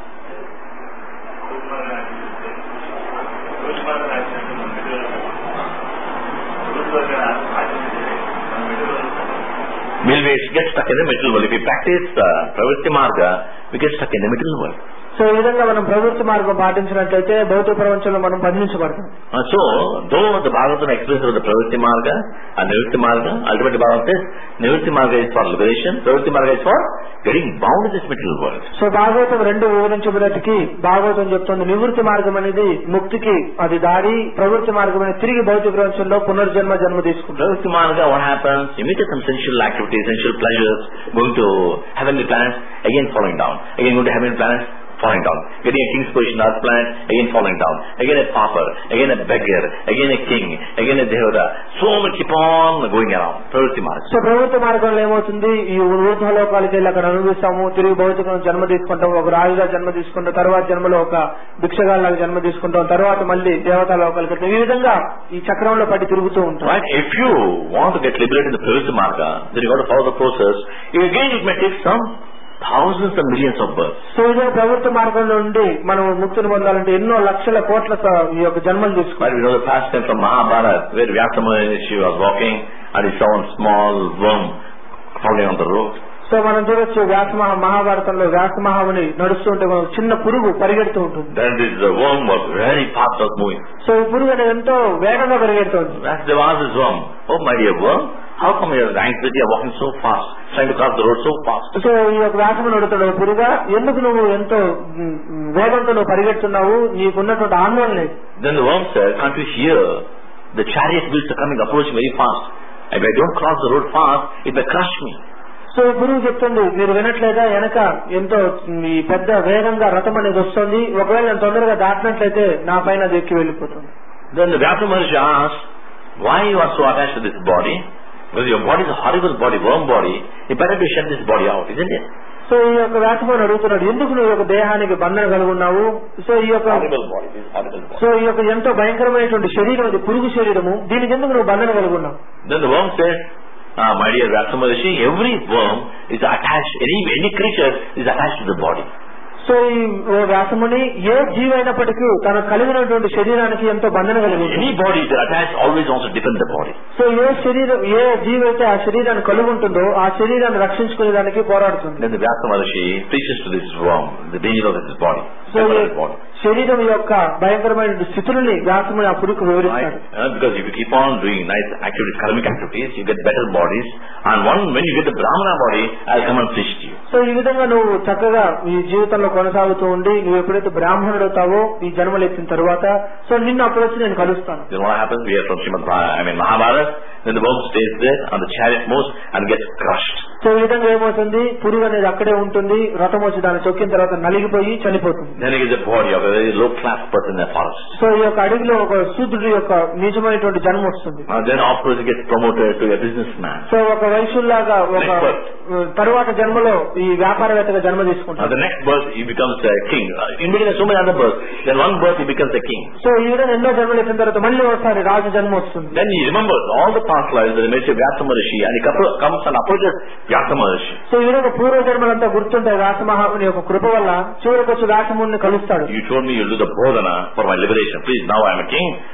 Will we get stuck in the middle world? If we practice pravritti marga, we get stuck in the middle world. So ఈ విధంగా మనం ప్రవృత్తి మార్గం పాటించినట్లయితే భౌతిక ప్రపంచంలో మనం బంధించబడతాం. So, though the Bhagavatam expresses the pravritti marga and nivritti marga, ultimately Bhagavatam says nivritti marga is for liberation, pravritti marga is for getting bound in this middle world. So Bhagavatam రెండు వివరించబడటికి భాగవతం చెప్తుంది నివృత్తి మార్గం అనేది ముక్తికి అది దారి, ప్రవృత్తి మార్గం అనేది తిరిగి భౌతిక ప్రపంచంలో జన్మ తీసుకుంటాం. Pravritti marga, what happens? You meet some sensual activities, sensual pleasures, going to heavenly planets, again falling down, again going to heavenly planets, falling down, getting a king's position on earth planet, again falling down, again a pauper, again a beggar, again a king, again a devata. So we keep on going around. Pravritti marga. So ప్రవృత్తి మార్గంలో ఏమవుతుంది? ఈ ఊర్ధ్వలోకాలకి వెళ్ళి అక్కడ అనుభవిస్తాము, తిరిగి భౌతికంగా జన్మ తీసుకుంటాం, ఒక రాజుగా జన్మ తీసుకుంటాం, తర్వాత జన్మలో ఒక భిక్షగాళ్ళగా జన్మ తీసుకుంటాం, తర్వాత మళ్ళీ దేవతా లోకాలకి వెళ్తాం. ఈ విధంగా ఈ చక్రంలో పట్టి తిరుగుతూ ఉంటాం. Right? If you want to get liberated in the pravritti marga, then you got to follow the process. Again, it may take some thousands and millions of births. So ఇదే ప్రవృత్తి మార్గంలో నుండి మనం ముక్తిని పొందాలంటే ఎన్నో లక్షల కోట్ల ఈ యొక్క జన్మలు తీసుకోవాలి. We know the past time from Mahabharata where Vyasa Maharishi was walking and he saw a small worm falling on the road. So మనం చూడొచ్చు మహాభారతంలో వ్యాస మహాముని నడుస్తుంటే చిన్న పురుగు పరిగెడుతూ ఉంటుంది. Then this worm was very fast was moving. So ఈ పురుగు అనేది ఎంతో వేగంగా పరిగెడుతుంది. Vyasdeva asked this worm, "Oh my dear worm, how come you are anxiety are walking so fast, trying to cross the road so fast?" So ఈ యొక్క వ్యాసముని అడుగుతాడు, పురుగా ఎందుకు నువ్వు ఎంతో వేగంతో నువ్వు పరిగెడుతున్నావు, నీకున్నటువంటి ఆందోళన లేదు. Then the worm said, "Can't you hear the chariot wheels are coming, approaching very fast. If I don't cross the road fast, it may crush me." So ఈ పురుగు చెప్తుంది, మీరు వినట్లేదా, వెనక ఎంతో ఈ పెద్ద వేగంగా రథం అనేది వస్తుంది, ఒకవేళ నేను తొందరగా దాటినట్లయితే నా పైన అది ఎక్కి వెళ్ళిపోతుంది. Then the Vyasa Maharishi asked, "Why you are so attached to this body? Because your body is a horrible body, worm body. You better to shut this body out, isn't it?" So ఈ యొక్క వ్యాసముని అడుగుతున్నాడు, ఎందుకు నువ్వు యొక్క దేహానికి బంధన కలిగి ఉన్నావు? సో ఈ యొక్క ఎంతో భయంకరమైనటువంటి శరీరం, అది పురుగు శరీరము, దీనికి ఎందుకు నువ్వు బంధన కలిగి ఉన్నావు? Then the worm said, "My dear Vyasa Maharishi, every worm is attached, any creature is attached to the body." So ఈ వ్యాసముని ఏ జీవి అయినప్పటికీ తనకు కలిగినటువంటి శరీరానికి ఎంతో బంధన కలిగి ఉంది. Any body is attached always wants to defend the body. So ఏ జీవి అయితే ఆ శరీరాన్ని కలిగి ఉంటుందో ఆ శరీరాన్ని రక్షించుకునే దానికి పోరాడుతుంది. Then the Vyasa Maharishi preaches to this worm the danger of this body. So శరీరం యొక్క భయంకరమైన స్థితులని వ్యాసముని ఆ పురుగు వివరిస్తాడు. Because if you keep on doing nice activities, karmic activities, you get better bodies, and when you get the Brahmana body, I'll come and preach to you. So ఈ విధంగా నువ్వు చక్కగా ఈ జీవితంలో కొనసాగుతూ ఉండి నువ్వు ఎప్పుడైతే బ్రాహ్మణుడు అవుతావో ఈ జన్మలు ఎత్తిన తర్వాత సో నిన్ను అప్పుడు వచ్చి నేను కలుస్తాను. Then what happens? We are from Mahabharata. Then the worm stays there on the chariot moves and gets crushed. So ఈ విధంగా ఏమవుతుంది? పురుగు అనేది అక్కడే ఉంటుంది, రథం వచ్చి దాన్ని చొక్కిన తర్వాత నలిగిపోయి చనిపోతుంది. Then he gets a body of a very low class person in the forest. So ఈ యొక్క అడవిలో ఒక శూద్రుడి యొక్క నీచమైనటువంటి జన్మ వస్తుంది. Then afterwards he gets promoted to a businessman. So ఒక వైశ్యుల్లాగా ఒక తరువాత జన్మలో ఈ వ్యాపారవేత్తగా జన్మ తీసుకుంటాడు. The next birth he becomes a king. In between so many other births, then one birth he becomes a king. So ఈ విధంగా ఎన్నో జన్మలు ఎత్తిన తర్వాత మళ్ళీ ఒకసారి రాజు జన్మ వస్తుంది. Then he remembers all the past lives that he met Vyasa Maharishi, and he comes and approaches Vyasa Maharishi. So ఈ విధంగా పూర్వ జన్మలంతా గుర్తుంటాయి వ్యాస మహాముని యొక్క కృప వల్ల చివరికి వచ్చి వ్యాసముని కలుస్తాడు. You told me you'll do the bodhana for my liberation. Please, now I am a king.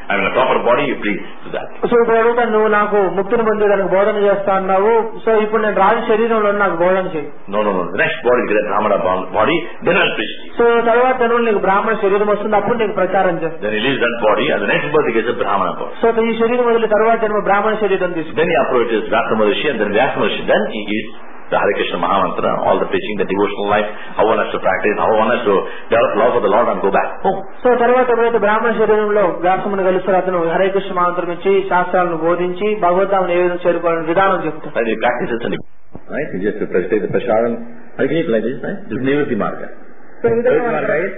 I'm in a proper body, you please do that. So ఇప్పుడు అడుగుతాను, నువ్వు నాకు ముక్తిని పొందేదానికి బోధన చేస్తా అన్నావు, సో ఇప్పుడు నేను రాజు శరీరంలో నాకు బోధన చేయి. No. The next body is the Brahmana body, then I'll preach. So తర్వాత నీకు బ్రాహ్మణ శరీరం వస్తుంది, అప్పుడు నీకు ప్రచారం చేస్తాను. Then he leaves that body and the next birth he gets a Brahmana body. So ఈ శరీరం వదిలి తర్వాత బ్రాహ్మణ శరీరం తీసుకుంటాను. Then he approaches Vyasa Maharishi and then Vyasa Maharishi. Then he gives the Hare Krishna Mahamantra, all the preaching, the devotional life, how one has to practice, how one has to develop love for the Lord and go back home. So తర్వాత ఎప్పుడైతే బ్రాహ్మణ శరీరంలో వ్యాసమును కలుస్తారో అతను హరే కృష్ణ మహామంత్రం ఇచ్చి శాస్త్రాలను బోధించి భగవద్ధామను ఏ విధంగా చేరుకోవాలని విధానం చెప్తారు. Right, he practices and right, he just take the prasadam. How can you like this, right? This is Nivritti Marga. So Nivritti Marga is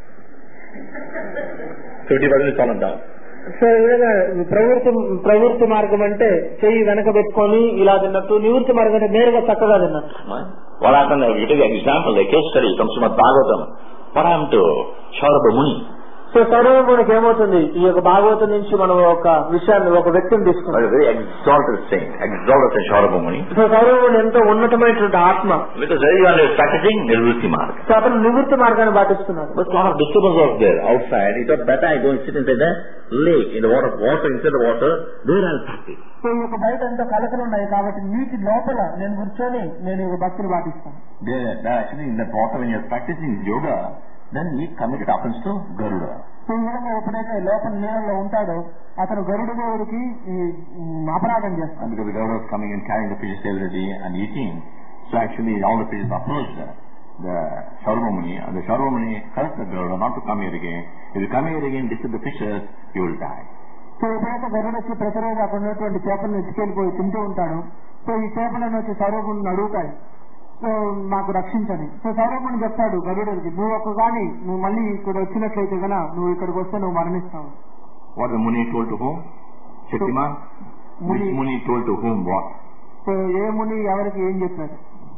50% is on and down. So ఈ విధంగా ప్రవృత్తి మార్గం అంటే చెయ్యి వెనక పెట్టుకొని ఇలా తిన్నట్టు, నివృత్తి మార్గం అంటే నేరుగా చక్కగా తిన్నట్టు. What happened? You take an example, a case study from Srimad Bhagavatam. What happened to Shaurabha Muni? So సౌరభమునికి ఏమవుతుంది, ఈ యొక్క భాగవతం నుంచి మనం ఒక విషయాన్ని, ఒక వ్యక్తిని తీసుకున్నాం. Very exalted saint, exalted Shaurabha Muni. So Saurabhamuni ఎంతో ఉన్నతమైనటువంటి ఆత్మ. Because everyone is practicing Nivritti Marga. So అతను నివృత్తి మార్గాన్ని పాటిస్తున్నాడు. But a lot of disturbance was there outside. He thought better I go and sit inside the lake, in the water inside the water, there I'll practice. So ఈ యొక్క బయట ఎంతో కలకలు ఉన్నాయి కాబట్టి నీటి లోపల నేను కూర్చొని నేను ఈ భక్తిని పాటిస్తాను. There actually in that water when you are practicing yoga, then he committed offense to Garuda. So ఈ విధంగా ఎప్పుడైతే లోపల నీళ్ళలో ఉంటాడో అతను గరుడ దేవుడికి అపరాధం చేస్తాడు. Because the Garuda was coming and carrying the fishes every day and eating, so actually all the fishes approached the Shaurabha Muni, and the Shaurabha Muni cursed the Garuda not to come here again. If you come here again, disturb the fishes, you will die. So ఎప్పుడైతే గరుడ వచ్చి ప్రతిరోజు అక్కడ ఉన్నటువంటి చేపలను ఎత్తుకెళ్ళిపోయి తింటూ ఉంటాడు, so ఈ చేపలను వచ్చి సౌరభుని అడుగుతాయి, సో నాకు రక్షించని. సో సౌరభుని చెప్తాడు గరుడికి, నువ్వు మళ్ళీ ఇక్కడ వచ్చినట్లయితే గన నువ్వు ఇక్కడికి వస్తే నువ్వు మరణిస్తావు. What the Muni told to whom? Shaktiman? Which Muni told to whom what? So ఏ ముని ఎవరికి ఏం చెప్పాడు?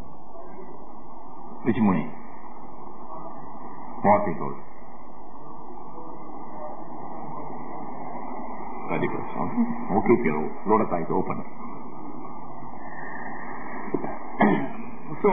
Which Muni? What he told? Very good. Okay, keep your lotus eyes open. So,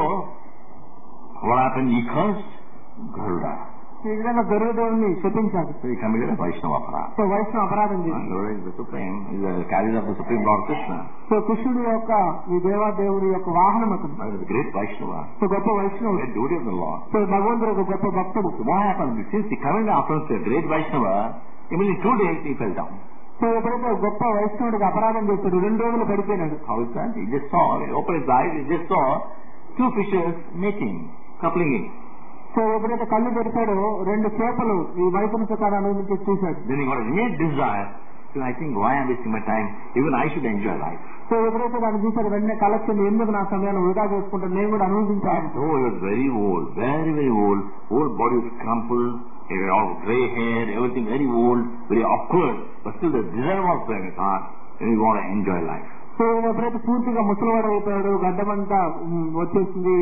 what happened? He cursed Garuda. ఈ విధంగా గరుడదేవుని శపించాడు. So he committed a Vaishnava aparadha. So వైష్ణవ అపరాధం చేశాడు. Garuda is the supreme, is the carrier of the supreme Lord Krishna. So కృష్ణుడి యొక్క ఈ దేవాదేవుడి యొక్క వాహనం అతను. The great Vaishnava. సో గొప్ప వైష్ణవుడు. Great devotee of the Lord. So భగవంతుడు ఒక గొప్ప భక్తుడు. So what happened? Since he committed offense to a great Vaishnava, even in 2 days he fell down. So ఎప్పుడైతే గొప్ప వైష్ణవుడికి అపరాధం చేస్తాడు 2 రోజులు పడిపోయినాడు. How is that? He just saw, he opened his eyes, he just saw 2 fishes mating, coupling in. So ఎప్పుడైతే కళ్ళు తెరిచాడో 2 చేపలు ఈ వైపుని సుఖాన్ని నుంచి చూశాడు. Then he got an immediate desire. So I think, why I'm wasting my time? Even I should enjoy life. So ఎప్పుడైతే దాన్ని చూశాడు వెంటనే కలెక్షన్ ఎందుకు నా సమయాన్ని వృధా చేసుకుంటాను, నేను కూడా అనుభవించాను. So he was very old, very, very old. Whole body was crumpled, he had all grey hair, everything very old, very awkward. But still the desire was there in his heart, and he wanted to enjoy life. So ఎప్పుడైతే పూర్తిగా ముసలివాడు అయిపోయాడు, గడ్డమంతా వచ్చేసింది,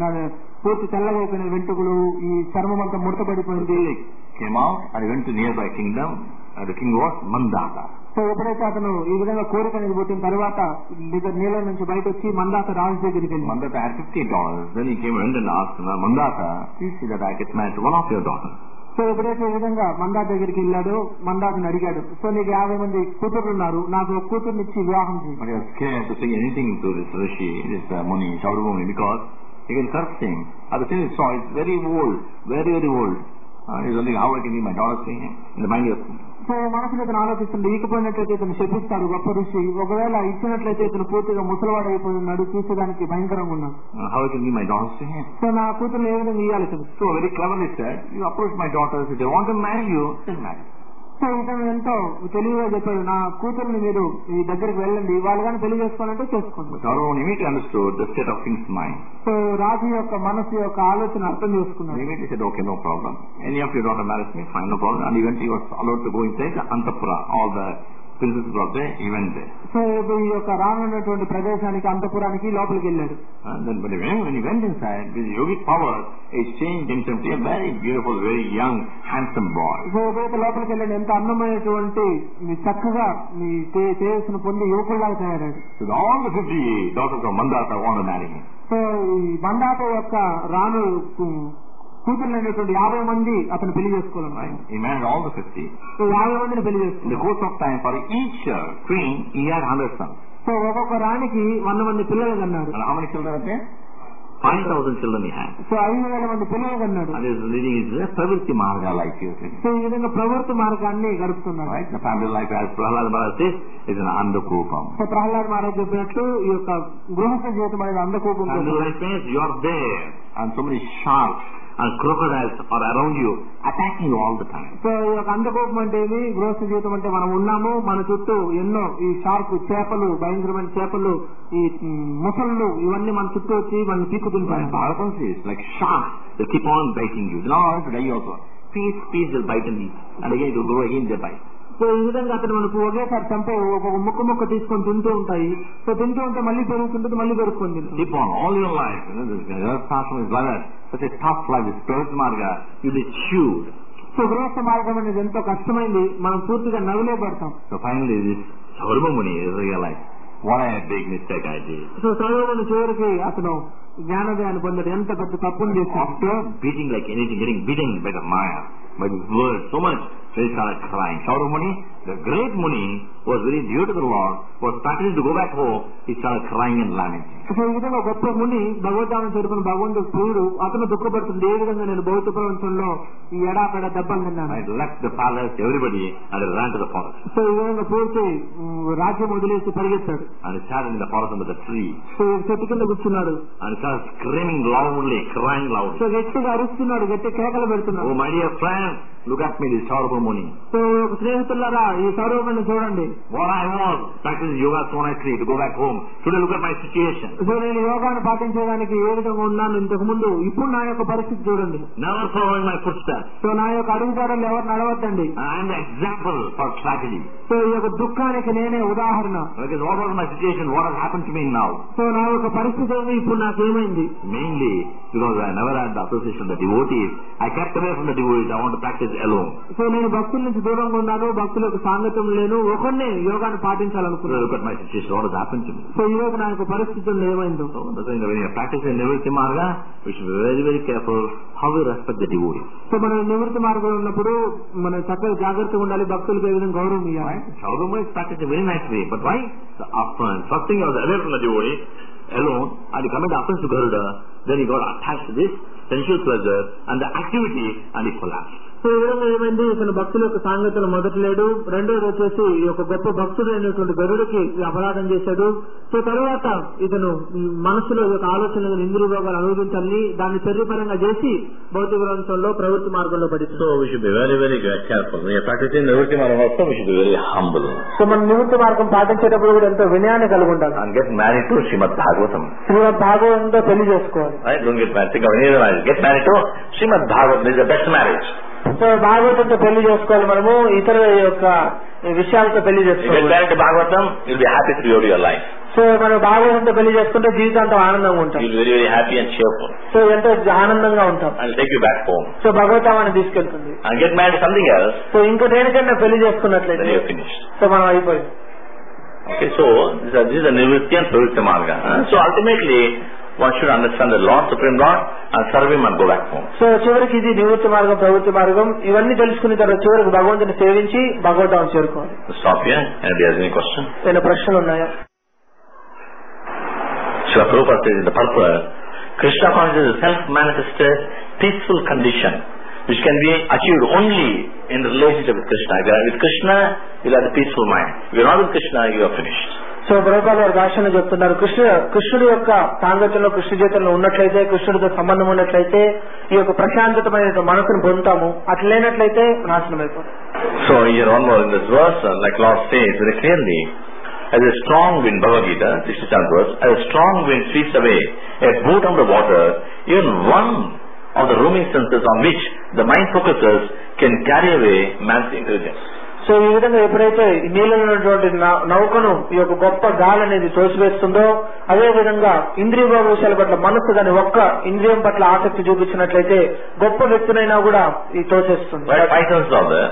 పూర్తి తెల్లగా అయిపోయిన వెంట్రుకలు, ఈ చర్మం అంతా ముడతపడిపోయింది. Came out and he went to nearby kingdom. The king was Mandaka. So ఎప్పుడైతే అతను ఈ విధంగా కోరిక అనేది పుట్టిన తర్వాత నీళ్ళ నుంచి బయట వచ్చి మందాత రాజు దగ్గరికి వెళ్ళి Mandaka had $50. Then he came and asked Mandaka, please see that I get married to one of your daughters. So ఎప్పుడైతే ఈ విధంగా మందాత దగ్గరికి వెళ్ళాడు, మందాతని అడిగాడు, సో నీకు 50 మంది కూతురు ఉన్నారు, నాకు ఒక కూతురుని ఇచ్చి వివాహం చేయి. But he was scared to say anything to this Rishi, this Muni, Shaurabha Muni, because he can curse him. At the same time, it's very old, very, very old. He's only how I can give my daughters to him. In the mind of so మనసులో ఇతను ఆలోచిస్తుండే, ఈకపోయినట్లయితే ఇతను శపిస్తాడు గొప్ప ఋషి, ఒకవేళ ఇచ్చినట్లయితే ఇతను పూర్తిగా ముసలివాడు అయిపోయి ఉన్నాడు, చూసేదానికి భయంకరంగా ఉన్నాడు. How I can give my daughters to him? So నా కూతురు ఏ విధంగా ఇవ్వాలి? So very cleverly said, you approach my daughters, if they want to marry you, then marry. So ఇతను ఎంతో తెలివిగా చెప్పాడు, నా కూతురుని మీరు ఈ దగ్గరికి వెళ్ళండి, వాళ్ళు కానీ పెళ్లి చేసుకోవాలంటే చేసుకోండి. Shaurabha immediately understood the state of king's mind. So రాజు యొక్క మనసు యొక్క ఆలోచన అర్థం చేసుకున్నాడు. Immediately said, okay, no problem. Any of your daughter marries me, fine, no problem. And eventually he was allowed to go inside the Antapura. All the princesses were there, he went there. So ఈ యొక్క రానున్నటువంటి ప్రదేశానికి అంతపురానికి లోపలికి వెళ్ళాడు. And then when he went inside, with yogic power, he changed himself to a very beautiful, very young, handsome boy. So ఎప్పుడైతే లోపలికి వెళ్ళాడు, ఎంత అందమైనటువంటి చక్కగా తేజస్సును పొంది యువకుల్లాగా తయారాడు. So all the 50 daughters of Mandata want to marry him. So ఈ మందాత యొక్క కూతుర్లు అనేటువంటి 50 మంది అతను పెళ్లి చేసుకోవాలన్నాడు. He married all the 50. So 50 మందిని పెళ్లి In the చేసుకున్నాడు. course of time, for each queen, he had 100 sons. So ఒక్కొక్క రాణికి 100 మంది పిల్లలు కన్నాడు. And how many children are there? 5,000 children he had. So 5,000 మంది పిల్లలు కన్నాడు. And he is leading his pravritti marga life here. So ఈ విధంగా ప్రవృత్తి మార్గాన్ని గడుపుతున్నాడు. Right? The family life, as Prahlad Maharaj says, is an andakupam. So Prahlad Maharaj చెప్పినట్లు ఈ యొక్క గృహస్థ జీవితం అనేది అందకూపం. Family life means you are there and so many sharks and crocodiles are around you, attacking you all the time. So ఈ యొక్క అందకోపం అంటే ఏమి, గృహస్థ జీవితం అంటే మనం ఉన్నాము, మన చుట్టూ ఎన్నో ఈ షార్క్ చేపలు, భయంకరమైన చేపలు, ఈ ముసళ్ళు ఇవన్నీ మన చుట్టూ వచ్చి మన పీక్కుతుంటాయి. Bhagavatam says, like sharks, they keep on biting you. Now to die also. Peace will bite and eat. And again it will grow, again they bite. So ఈ విధంగా అతను మనకు ఒకేసారి చంపే ఒక ముక్క తీసుకొని తింటూ ఉంటాయి. సో తింటూ ఉంటే మళ్ళీ పెరుగుతుంటుంది, మళ్ళీ పెరుగుతుంది. Keep on all your life. This Shastra is like that. Such a tough life, this Pravritti marga, you'll be chewed. So గృహస్థ మార్గం అనేది ఎంతో కష్టమైంది, మనం పూర్తిగా నవ్వులే పడతాం. So finally this Sarva Muni realized, what a big mistake I did. So సర్వముని చివరికి అతను జ్ఞానోదయాన్ని పొందాడు, ఎంత పెద్ద తప్పును చేశాడు. After beating like anything, getting beaten by the Maya, by this word so much, they started crying. Saurabh Muni, the great Muni, was very dear to the Lord, was practicing to go back home, he started crying and lamenting. So ఈ విధంగా గొప్ప ముని భగవద్ధామం చేరుకున్న భగవంతుడు ప్రియుడు అతను దుఃఖపడుతుంది, ఏ విధంగా నేను భౌతిక ప్రపంచంలో ఈ ఎడాపెడ దెబ్బలు తిన్నాను. I left the palace, everybody, and I ran to the forest. So ఈ విధంగా పూర్తి రాజ్యం వదిలేసి పరిగెత్తాడు. And he sat in the forest under the tree. So చెట్టు కింద కూర్చున్నాడు. And he started screaming loudly, crying loudly. So గట్టిగా అరుస్తున్నాడు, గట్టి కేకలు పెడుతున్నాడు. Oh my dear friends, look at me, this Saurabh Muni. So స్నేహితులారా, ఈ సౌరభాన్ని చూడండి. What I was practicing yoga so nicely to go back home. Today look at my situation. So నేను యోగాను పాటించడానికి ఏ విధంగా ఉన్నాను ఇంతకు ముందు, ఇప్పుడు నా యొక్క పరిస్థితి చూడండి. Never following my footsteps. So నా యొక్క అడుగుజాడలు ఎవరు నడవద్దండి. I am the example for tragedy. So ఈ యొక్క దుఃఖానికి నేనే ఉదాహరణ. Because what was my situation? What has happened to me now? So నా యొక్క పరిస్థితి ఏమి, ఇప్పుడు నాకేమైంది? Mainly because I never had the association of the devotees. I kept away from the devotees. I want to practice alone. So నేను భక్తుల నుంచి దూరంగా ఉన్నాను, భక్తుల యొక్క సాంగత్యం లేను, ఒకరినే యోగాన్ని పాటించాలనుకున్నాను. Look at my situation. What has happened to me? So ఈ రోజు నా యొక్క పరిస్థితుల్లో ఏమైందో. So when you are practicing Nivritti Marga, we should be very, very careful how we respect the devotees. So మనం నివృత్తి మార్గంలో ఉన్నప్పుడు మనం చక్కగా జాగ్రత్తగా ఉండాలి, భక్తులకు ఏ విధంగా గౌరవం ఇవ్వాలి. Saurabh Muni is practicing very nicely, but why? First thing he was away from the devotee, alone, and he committed offense to Garuda, then he got attached to this sensual pleasure and the activity, and he collapsed. So ఈ విధంగా ఏమైంది, ఇతను భక్తుల యొక్క సాంగత్యంలో మొదటి లేడు, రెండోది వచ్చేసి ఈ యొక్క గొప్ప భక్తుడు అయినటువంటి గరుడికి అపరాధం చేశాడు. సో తరువాత ఇతను మనసులో ఈ యొక్క ఆలోచనలు ఇంద్రియ భోగాలు అనుభవించాలని దాన్ని చర్యపరంగా చేసి భౌతిక ప్రపంచంలో ప్రవృత్తి మార్గంలో పడింది. So we should be very, very careful. When you are practicing Nivritti Marga also, we should be very humble. So మనం నివృత్తి మార్గం పాటించేటప్పుడు కూడా ఎంతో వినయాన్ని కలిగి ఉండాలి. And get married to Srimad Bhagavatam. శ్రీమద్ భాగవతంతో పెళ్లి చేసుకోవాలి. Right? Don't get married. Think of any other marriage. Get married to Srimad Bhagavatam. This is the best marriage. So భాగవతంతో పెళ్లి చేసుకోవాలి, మనము ఇతర యొక్క విషయాలతో పెళ్లి If you get చేసుకోవాలి. married to Bhagavatam, you'll be happy throughout your life. So మనం భాగవతంతో పెళ్లి చేసుకుంటే జీవితాంతం ఆనందంగా ఉంటాం. You'll be very, very happy and cheerful. So ఎంతో ఆనందంగా ఉంటాం. And it'll take you back home. So భగవతాన్ని తీసుకెళ్తుంది. And get married to something else, so ఇంకో దేనికైనా పెళ్లి then చేసుకున్నట్లయితే you're finished. సో మనం అయిపోయింది. Okay, so this is a Nivritti and Pravritti Marga. So ultimately, one should understand the Lord, Supreme Lord, and serve Him and go back home. So చివరికి ఇది నివృత్తి మార్గం, ప్రవృత్తి మార్గం, ఇవన్నీ తెలుసుకున్న తర్వాత చివరికి భగవంతుని సేవించి భగవతాన్ని చేరుకోవాలి. Stop here. Anybody has any question? ఏమైనా ప్రశ్నలు ఉన్నాయా? Srila Prabhupada says in the purport, Krishna consciousness is a self-manifested peaceful condition which can be achieved only in relationship with Krishna. If you are with Krishna, you will have a peaceful mind. If you are not with Krishna, you are finished. So Prabhupada గారు భాషలో చెప్తున్నారు, కృష్ణుడి యొక్క సాంగత్యంలో, కృష్ణ జీవితంలో ఉన్నట్లయితే, కృష్ణుడితో సంబంధం ఉన్నట్లయితే ఈ యొక్క ప్రశాంతమైన మనసును పొందుతాము, అట్లా లేనట్లయితే నాశనం అయిపోతాం. So here one more in this verse, like Lord says very clearly, as a strong wind, Bhagavad Gita, 67th verse, as a strong wind sweeps away a boat on the water, even one of the roaming senses on which the mind focuses can carry away man's intelligence. So ఈ విధంగా ఎప్పుడైతే నీళ్ళలో ఉన్నటువంటి నౌకను ఈ యొక్క గొప్ప గాలి అనేది తోసివేస్తుందో, అదే విధంగా ఇంద్రియ భోగ విషయాల పట్ల మనస్సు దాని ఒక్క ఇంద్రియం పట్ల ఆసక్తి చూపించినట్లయితే గొప్ప వ్యక్తులైనా కూడా ఈ తోసేస్తుంది. Five senses are there.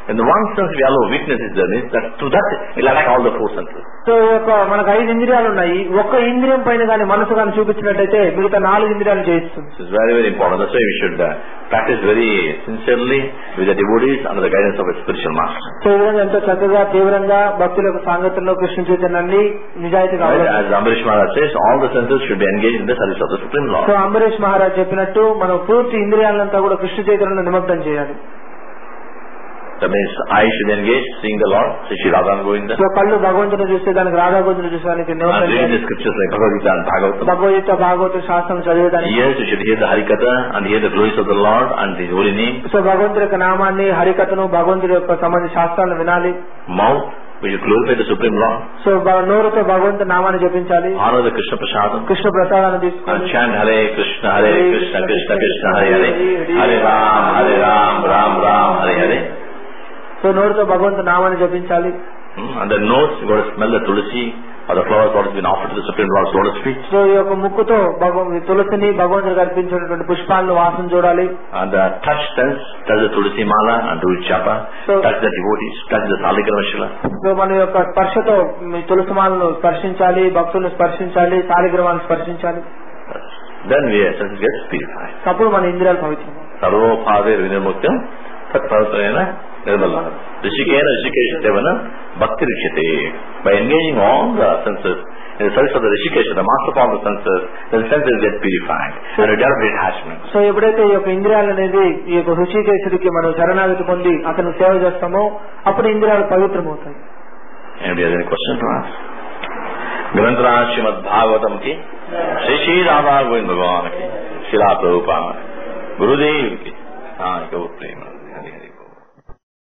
In the one sense we allow weakness is there, means that through that we'll attack all the four senses. So మనకు 5 ఇంద్రియాలు ఉన్నాయి. ఒక్క ఇంద్రియం పైన కానీ మనసు కానీ చూపించినట్టయితే మిగతా 4 ఇంద్రియాలు జయిస్తుంది. This is very, very important. That's why we should practice very sincerely with the devotees under the guidance of a spiritual master. So ఈ విధంగా ఎంతో చక్కగా తీవ్రంగా భక్తుల యొక్క సాంగత్యంలో కృష్ణ చైతన్యాన్ని నిజాయితీగా As Ambarish Maharaj says, all the senses should be engaged in the service of the Supreme Lord. So Ambarish Maharaj చెప్పినట్టు మనం పూర్తి ఇంద్రియాలంతా కూడా కృష్ణ చైతన్యంలో నిమగ్నం చేయాలి. That means I should engage seeing the Lord, Sri Radha and Govinda. So కళ్ళు భగవంతుని చూస్తే దానికి రాధా గోవిందుని చూసేదానికి And reading the scriptures like Bhagavad Gita and Bhagavatam. Bhagavad Gita భాగవత శాస్త్రం చదివేదానికి. Yes, you should hear the Harikatha and hear the glories of the Lord and His holy name. So భగవంతుడి యొక్క నామాన్ని, హరికథను, భగవంతుడి యొక్క సంబంధించిన శాస్త్రాలను వినాలి. Mouth, we should glorify the Supreme Lord. So నోరుతో భగవంతుడి నామాన్ని జపించాలి. Honor the Krishna Prasadam. Krishna ప్రసాదాన్ని తీసుకోవాలి. And chant Hare Krishna, Krishna Krishna, Hare Hare, Hare Ram, Ram Ram, Hare Hare. So నోరుతో భగవంతుడి నామాన్ని జపించాలి. And the nose, you got to smell the tulsi or the flowers what has been offered to the Supreme Lord's lotus feet. So ఈ యొక్క ముక్కుతో తులసిని భగవంతుడికి అర్పించినటువంటి పుష్పాలను వాసన చూడాలి. And the touch sense, touch the tulsi mala and do japa, touch the devotees, touch the Saligrama Shila. So మన యొక్క స్పర్శతో తులసి మాలను స్పర్శించాలి, భక్తులను స్పర్శించాలి, సాలిగ్రామాలను స్పర్శించాలి. Then we are senses get purified. అప్పుడు మన ఇంద్రియాలు పవిత్రం. సర్వోపాదే వినిర్ముక్తం తత్పరమైన నిర్మల ఋషికేన ఋషికేశన భక్తి రిష్యతే. By engaging all the senses in the service of the Rishikesha, the master of all the senses, the senses get purified and develop detachment. So ఎప్పుడైతే ఈ యొక్క ఇంద్రియాలు అనేది ఈ యొక్క ఋషికేశుడికి మనం శరణాగతి పొంది అతను సేవ చేస్తామో అప్పుడు ఇంద్రియాలు పవిత్రమవుతాయి. Anybody has any question to ask? గ్రంథరాజ్ శ్రీమద్ భాగవతం కి శ్రీ రాధా గోవింద భగవాన్ కి శిలా ప్రభుపాద గురుదేవ్ కి ప్రేమ.